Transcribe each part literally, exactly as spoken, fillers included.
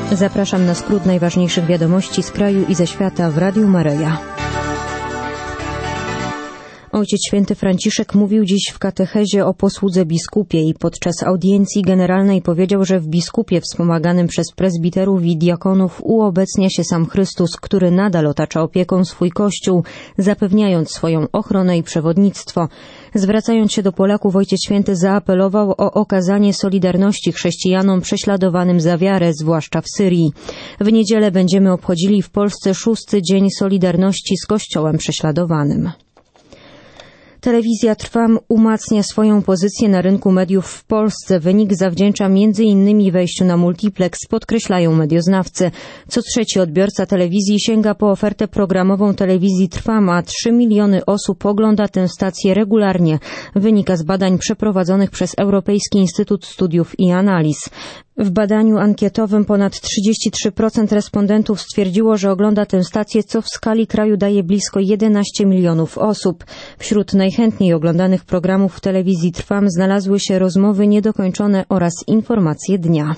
Zapraszam na skrót najważniejszych wiadomości z kraju i ze świata w Radiu Maryja. Ojciec Święty Franciszek mówił dziś w katechezie o posłudze biskupiej. Podczas audiencji generalnej powiedział, że w biskupie wspomaganym przez prezbiterów i diakonów uobecnia się sam Chrystus, który nadal otacza opieką swój Kościół, zapewniając swoją ochronę i przewodnictwo. Zwracając się do Polaków, Ojciec Święty zaapelował o okazanie solidarności chrześcijanom prześladowanym za wiarę, zwłaszcza w Syrii. W niedzielę będziemy obchodzili w Polsce szósty dzień Solidarności z Kościołem prześladowanym. Telewizja Trwam umacnia swoją pozycję na rynku mediów w Polsce. Wynik zawdzięcza między innymi wejściu na multiplex, podkreślają medioznawcy. Co trzeci odbiorca telewizji sięga po ofertę programową telewizji Trwam, a trzy miliony osób ogląda tę stację regularnie. Wynika z badań przeprowadzonych przez Europejski Instytut Studiów i Analiz. W badaniu ankietowym ponad trzydzieści trzy procent respondentów stwierdziło, że ogląda tę stację, co w skali kraju daje blisko jedenaście milionów osób. Wśród najchętniej oglądanych programów w telewizji Trwam znalazły się rozmowy niedokończone oraz informacje dnia.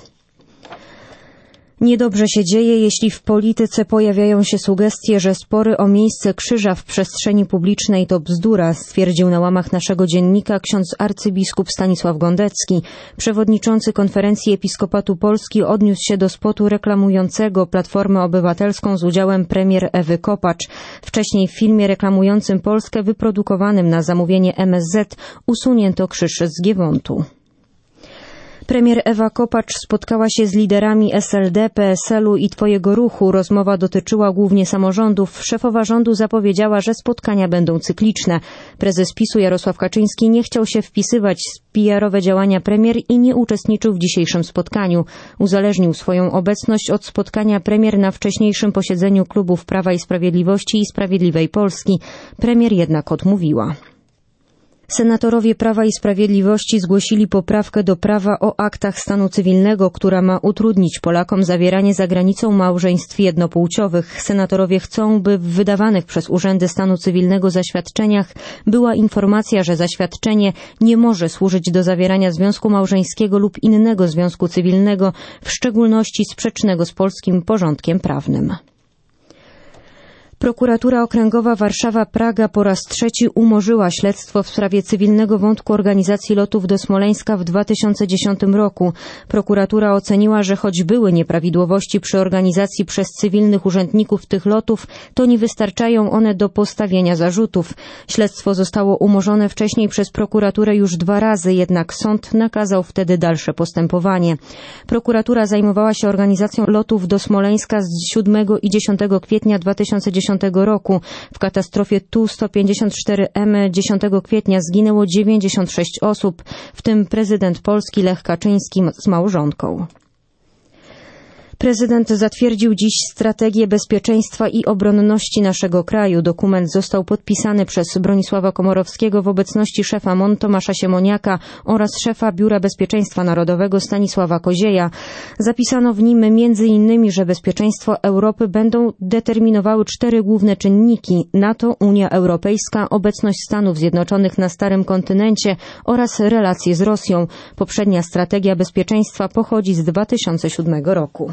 Niedobrze się dzieje, jeśli w polityce pojawiają się sugestie, że spory o miejsce krzyża w przestrzeni publicznej to bzdura, stwierdził na łamach naszego dziennika ksiądz arcybiskup Stanisław Gondecki. Przewodniczący Konferencji Episkopatu Polski odniósł się do spotu reklamującego Platformę Obywatelską z udziałem premier Ewy Kopacz. Wcześniej w filmie reklamującym Polskę wyprodukowanym na zamówienie M S Z usunięto krzyż z Giewontu. Premier Ewa Kopacz spotkała się z liderami S L D, P S L u i Twojego Ruchu. Rozmowa dotyczyła głównie samorządów. Szefowa rządu zapowiedziała, że spotkania będą cykliczne. Prezes PiSu Jarosław Kaczyński nie chciał się wpisywać w P R-owe działania premier i nie uczestniczył w dzisiejszym spotkaniu. Uzależnił swoją obecność od spotkania premier na wcześniejszym posiedzeniu klubów Prawa i Sprawiedliwości i Sprawiedliwej Polski. Premier jednak odmówiła. Senatorowie Prawa i Sprawiedliwości zgłosili poprawkę do prawa o aktach stanu cywilnego, która ma utrudnić Polakom zawieranie za granicą małżeństw jednopłciowych. Senatorowie chcą, by w wydawanych przez urzędy stanu cywilnego zaświadczeniach była informacja, że zaświadczenie nie może służyć do zawierania związku małżeńskiego lub innego związku cywilnego, w szczególności sprzecznego z polskim porządkiem prawnym. Prokuratura Okręgowa Warszawa-Praga po raz trzeci umorzyła śledztwo w sprawie cywilnego wątku organizacji lotów do Smoleńska w dwa tysiące dziesiątym roku. Prokuratura oceniła, że choć były nieprawidłowości przy organizacji przez cywilnych urzędników tych lotów, to nie wystarczają one do postawienia zarzutów. Śledztwo zostało umorzone wcześniej przez prokuraturę już dwa razy, jednak sąd nakazał wtedy dalsze postępowanie. Prokuratura zajmowała się organizacją lotów do Smoleńska z siódmego i dziesiątego kwietnia dwa tysiące dziesiątego roku. W katastrofie Tu sto pięćdziesiąt cztery M dziesiątego kwietnia zginęło dziewięćdziesiąt sześć osób, w tym prezydent Polski Lech Kaczyński z małżonką. Prezydent zatwierdził dziś strategię bezpieczeństwa i obronności naszego kraju. Dokument został podpisany przez Bronisława Komorowskiego w obecności szefa M O N Tomasza Siemoniaka oraz szefa Biura Bezpieczeństwa Narodowego Stanisława Kozieja. Zapisano w nim między innymi, że bezpieczeństwo Europy będą determinowały cztery główne czynniki: NATO, Unia Europejska, obecność Stanów Zjednoczonych na Starym Kontynencie oraz relacje z Rosją. Poprzednia strategia bezpieczeństwa pochodzi z dwa tysiące siódmego roku.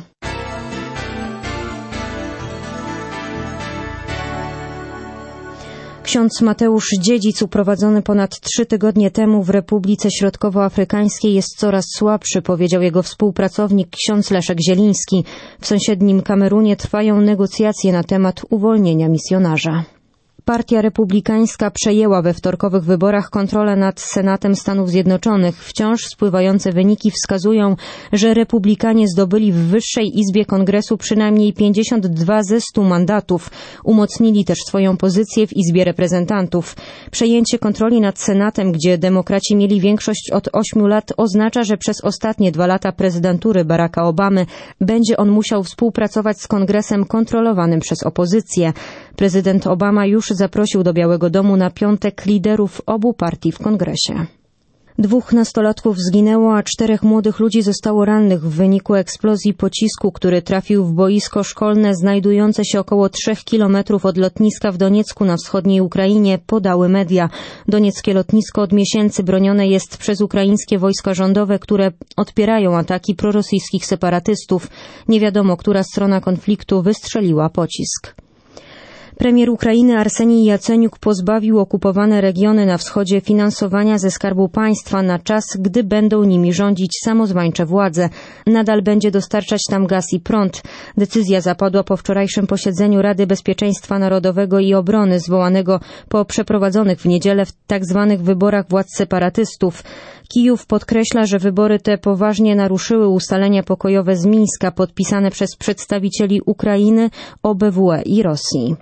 Ksiądz Mateusz Dziedzic, uprowadzony ponad trzy tygodnie temu w Republice Środkowoafrykańskiej, jest coraz słabszy, powiedział jego współpracownik ksiądz Leszek Zieliński. W sąsiednim Kamerunie trwają negocjacje na temat uwolnienia misjonarza. Partia Republikańska przejęła we wtorkowych wyborach kontrolę nad Senatem Stanów Zjednoczonych. Wciąż spływające wyniki wskazują, że Republikanie zdobyli w wyższej izbie Kongresu przynajmniej pięćdziesiąt dwa ze stu mandatów. Umocnili też swoją pozycję w Izbie Reprezentantów. Przejęcie kontroli nad Senatem, gdzie demokraci mieli większość od ośmiu lat, oznacza, że przez ostatnie dwa lata prezydentury Baracka Obamy będzie on musiał współpracować z Kongresem kontrolowanym przez opozycję. Prezydent Obama już zaprosił do Białego Domu na piątek liderów obu partii w Kongresie. Dwóch nastolatków zginęło, a czterech młodych ludzi zostało rannych w wyniku eksplozji pocisku, który trafił w boisko szkolne znajdujące się około trzech kilometrów od lotniska w Doniecku na wschodniej Ukrainie, podały media. Donieckie lotnisko od miesięcy bronione jest przez ukraińskie wojska rządowe, które odpierają ataki prorosyjskich separatystów. Nie wiadomo, która strona konfliktu wystrzeliła pocisk. Premier Ukrainy Arsenij Jaceniuk pozbawił okupowane regiony na wschodzie finansowania ze Skarbu Państwa na czas, gdy będą nimi rządzić samozwańcze władze. Nadal będzie dostarczać tam gaz i prąd. Decyzja zapadła po wczorajszym posiedzeniu Rady Bezpieczeństwa Narodowego i Obrony zwołanego po przeprowadzonych w niedzielę w tzw. wyborach władz separatystów. Kijów podkreśla, że wybory te poważnie naruszyły ustalenia pokojowe z Mińska podpisane przez przedstawicieli Ukrainy, O B W E i Rosji.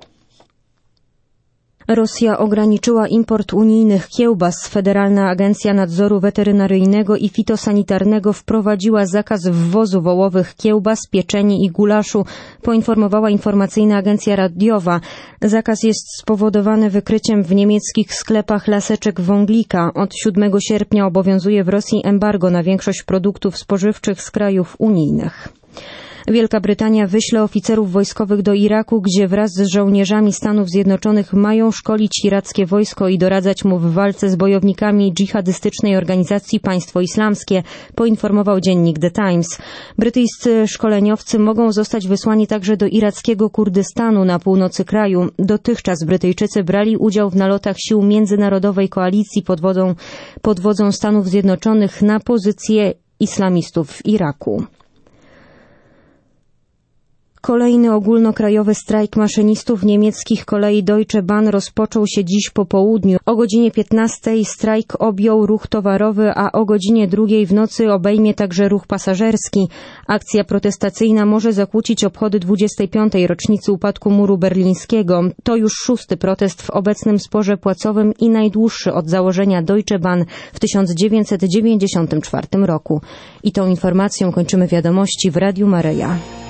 Rosja ograniczyła import unijnych kiełbas. Federalna Agencja Nadzoru Weterynaryjnego i Fitosanitarnego wprowadziła zakaz wwozu wołowych kiełbas, pieczeni i gulaszu, poinformowała informacyjna agencja radiowa. Zakaz jest spowodowany wykryciem w niemieckich sklepach laseczek wąglika. Od siódmego sierpnia obowiązuje w Rosji embargo na większość produktów spożywczych z krajów unijnych. Wielka Brytania wyśle oficerów wojskowych do Iraku, gdzie wraz z żołnierzami Stanów Zjednoczonych mają szkolić irackie wojsko i doradzać mu w walce z bojownikami dżihadystycznej organizacji Państwo Islamskie, poinformował dziennik The Times. Brytyjscy szkoleniowcy mogą zostać wysłani także do irackiego Kurdystanu na północy kraju. Dotychczas Brytyjczycy brali udział w nalotach sił międzynarodowej koalicji pod wodzą, pod wodzą Stanów Zjednoczonych na pozycje islamistów w Iraku. Kolejny ogólnokrajowy strajk maszynistów niemieckich kolei Deutsche Bahn rozpoczął się dziś po południu. O godzinie piętnastej strajk objął ruch towarowy, a o godzinie drugiej w nocy obejmie także ruch pasażerski. Akcja protestacyjna może zakłócić obchody dwudziestej piątej rocznicy upadku muru berlińskiego. To już szósty protest w obecnym sporze płacowym i najdłuższy od założenia Deutsche Bahn w tysiąc dziewięćset dziewięćdziesiątym czwartym roku. I tą informacją kończymy wiadomości w Radiu Maryja.